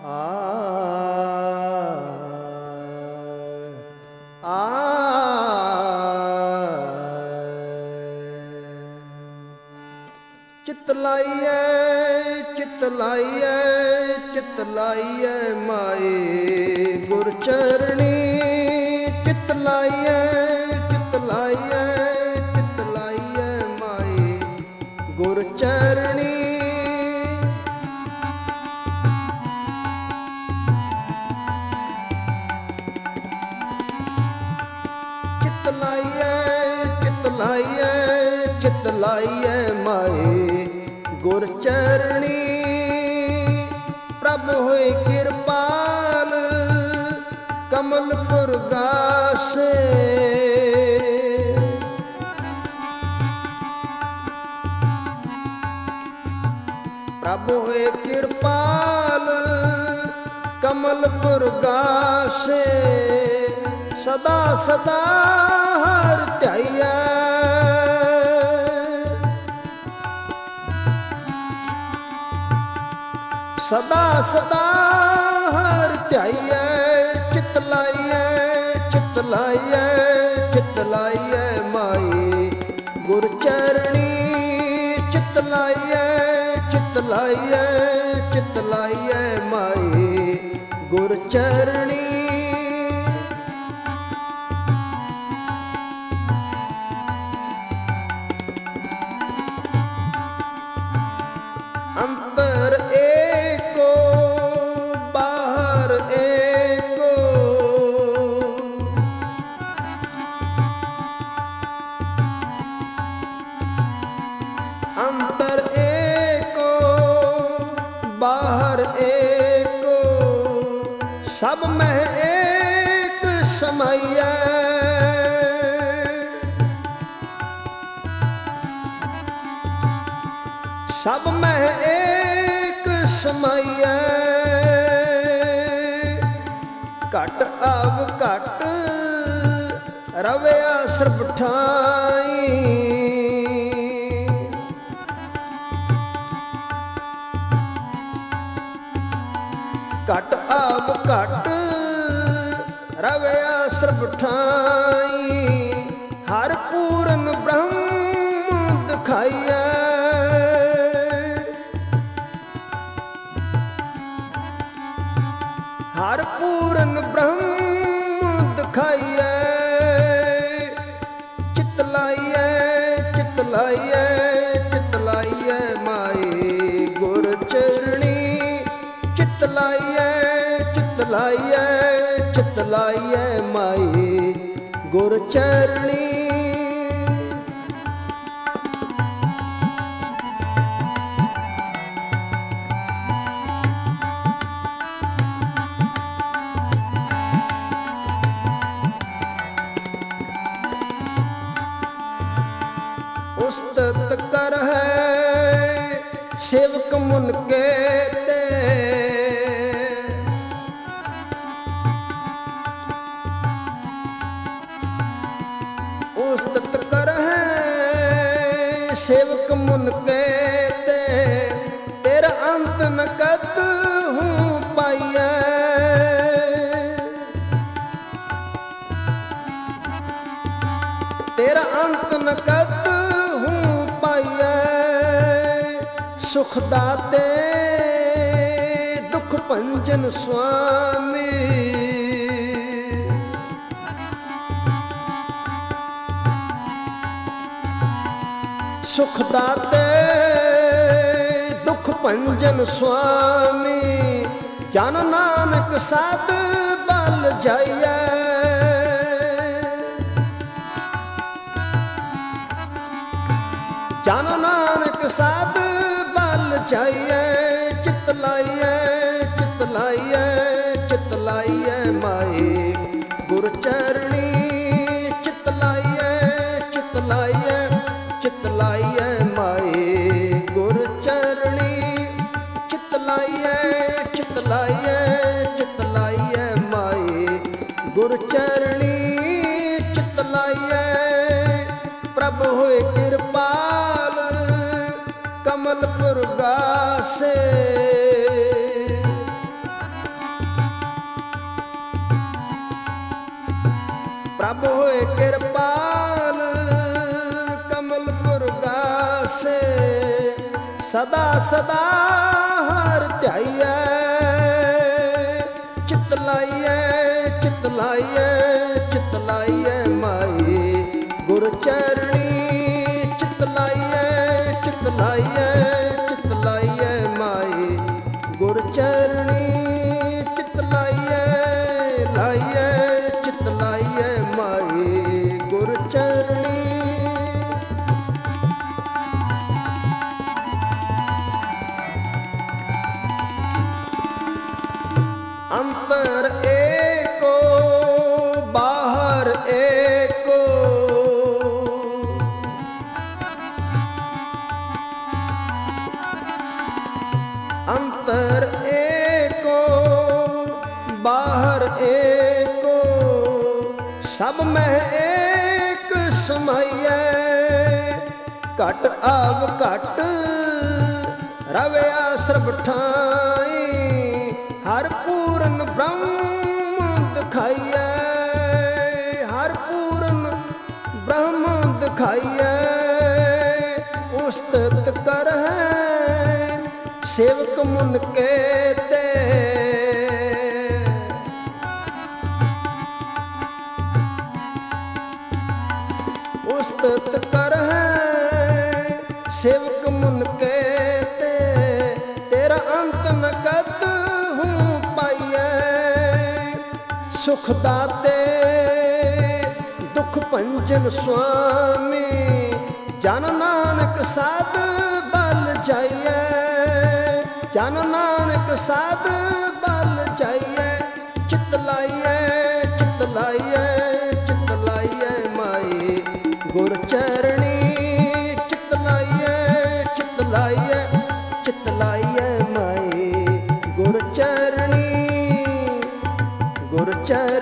ਆ ਆ ਚਿਤ ਲਾਈਐ ਚਿਤ ਲਾਈਐ ਚਿਤ ਲਾਈਐ ਮਾਏ ਗੁਰ ਚਰਣੀ ਚਿਤ ਲਾਈਐ ਚਿਤ ਲਾਈਐ ਚਿਤ ਲਾਈਐ ਮਾਏ ਗੁਰ ਚਰਣੀ ਚਿਤ ਲਾਈਐ ਚਿਤ ਲਾਈਐ ਮਾਏ ਗੁਰ ਚਰਣੀ ਪ੍ਰਭ ਹੋਏ ਕਿਰਪਾਲ ਕਮਲਪੁਰ ਗਾਸੇ ਪ੍ਰਭ ਹੋਏ ਕਿਰਪਾਲ ਕਮਲਪੁਰ ਗਾਸੇ ਸਦਾ ਸਦਾ ਹਰਿ ਧਿਆਈਐ ਸਦਾ ਸਦਾ ਹਰਿ ਧਿਆਈਐ ਚਿਤ ਲਾਈਐ ਚਿਤ ਲਾਈਐ ਚਿਤ ਲਾਈਐ ਮਾਏ ਗੁਰ ਚਰਣੀ ਚਿਤ ਲਾਈਐ ਚਿਤ ਲਾਈਐ ਚਿਤ ਲਾਈਐ ਮਾਏ ਗੁਰ ਚਰਣੀ ਅੰਤਰ ਏਕੋ ਬਾਹਰ ਏਕੋ ਅੰਤਰ ਏਕੋ ਬਾਹਰ ਏਕੋ ਸਭ ਮਹਿ ਏਕ ਸਮਾਈਐ ਸਭ ਮਹਿ ਏਕ ਸਮਾਈਐ ਘਟ ਆਵ ਘਟ ਰਵਿਆ ਸਰਬ ਠਾਈ ਘਟ ਆਵ ਘਟ ਰਵਿਆ ਸਰਬ ਠਾਈ ਹਰ ਪੂਰਨ ਬ੍ਰਹਮ ਦਿਖਾਈਐ ਹਰ ਪੂਰਨ ਬ੍ਰਹਮ ਦਿਖਾਈਐ ਚਿਤ ਲਾਈਐ ਚਿਤ ਲਾਈਐ ਚਿਤ ਲਾਈਐ ਮਾਏ ਗੁਰ ਚਰਣੀ ਚਿਤ ਲਾਈਐ ਚਿਤ ਲਾਈਐ ਚਿਤ ਲਾਈਐ ਮਾਏ ਗੁਰ ਚਰਣੀ ਉਸਤਤ ਕਰ ਹੈ ਸੇਵਕ ਮੁਨ ਕੇ ਤੇ ਉਸਤਤ ਕਰ ਹੈ ਸੇਵਕ ਮੁਨ ਕੇ ਤੇ ਤੇਰਾ ਅੰਤ ਨ ਕਤ ਹੂੰ ਪਾਈਐ ਤੇਰਾ ਅੰਤ ਨ ਕਤ ਸੁਖ ਦਾਤੇ ਦੁਖ ਭੰਜਨ ਸੁਆਮੀ ਸੁਖ ਦਾਤੇ ਦੁਖ ਭੰਜਨ ਸੁਆਮੀ ਜਨ ਨਾਨਕ ਸਾਧ ਬਲ ਜਾਈਐ ਜਨ ਨਾਨਕ ਸਾਧ ਜਾਈਐ ਚਿਤ ਲਾਈਐ ਚਿਤ ਲਾਈਐ ਚਿਤ ਲਾਈਐ ਮਾਏ ਗੁਰ ਚਰਣੀ ਚਿਤ ਲਾਈਐ ਚਿਤ ਲਾਈਐ ਚਿਤ ਲਾਈਐ ਮਾਏ ਗੁਰ ਚਰਣੀ ਚਿਤ ਲਾਈਐ ਚਿਤ ਲਾਈਐ ਚਿਤ ਲਾਈਐ ਮਾਏ ਗੁਰ ਚਰਣੀ ਚਿਤ ਲਾਈਐ ਪ੍ਰਭ ਹੋਏ ਕਿਰਪਾਲ ਕਮਲਪੁਰ ਗਾਸੇ कृपाल कमलपुर गासे सदा सदा हर ध्याइए चितलाइए चितलाइए चितलाइए माई गुर चरणी चितलाइए चितलाइए चितलाइए माई गुर चरणी चितलाइए लाइए चितलाइए माई गुर चरणी। अंतर एको बाहर एको अंतर एको बाहर एको सब में एक समाइए घट आव घट रवे आश्रम ठाई हर पूर्ण ब्रह्म दिखाइए हर पूर्ण ब्रह्म दिखाइए उस्तत कर है सेवक मुन कहते उस्तत कर है सेवक मुन कहते तेरा अंत न कद हूँ पाइए सुख दाते दुख पंजन स्वामी जन नानक साध बल जाइए जन नानक साध बल जाइए चितलाइए चितलाइए चितलाइए माई गुर चरणी चितलाइए चितलाइए चितलाइए माई गुर चरणी गुर चरणी।